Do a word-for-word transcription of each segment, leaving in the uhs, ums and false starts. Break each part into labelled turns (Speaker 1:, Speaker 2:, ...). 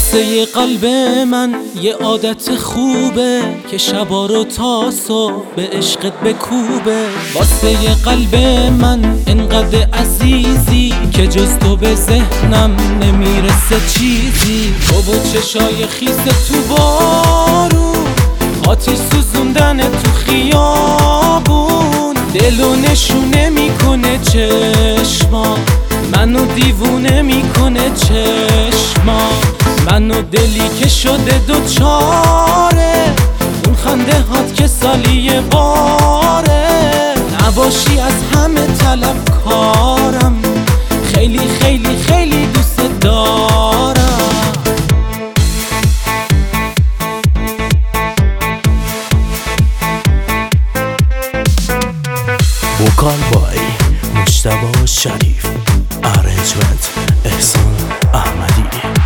Speaker 1: واسه قلب من یه عادت خوبه که شبا رو تا صبح به عشقت بکوبه. واسه قلب من انقدر عزیزی که جز تو به ذهنم نمیرسه چیزی. تو و چشای خیس تو بارون، آتیش سوزوندن تو خیابون، دلو نشونه میکنه چشما، منو دیوونه میکنه چشما، منو دلی که شده دوچاره اون خنده هات که سالی یه باره. نباشی از همه طلبکارم، خیلی خیلی خیلی دوست دارم.
Speaker 2: وکال بای مجتبی شریف، ارنجمنت احسان احمدی.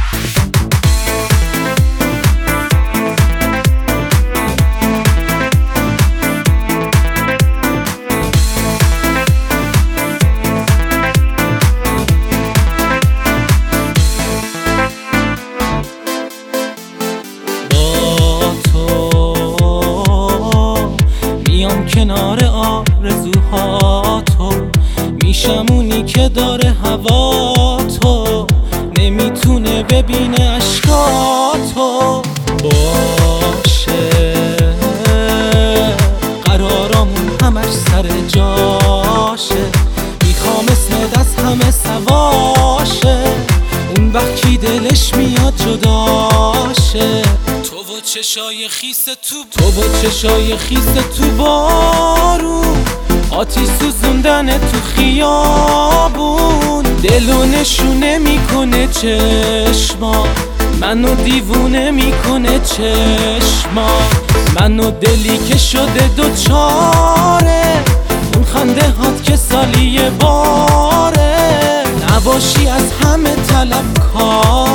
Speaker 1: کنار آرزوها تو میشم اونی که داره هوا تو، نمیتونه ببینه اشکاتو. باشه قرارامون همش سر جاشه، میخوام اسمت از همه سواشه، اون وقت کی دلش میاد جداشه. تو و چشای خیس تو تو و چشای خیس تو بارون، آتیش سوزوندن تو خیابون، دلو نشونه میکنه چشما، منو دیوونه میکنه چشما، منو دلی که شده دوچاره اون خنده هات که سالی یه باره. نباشی از همه طلبکار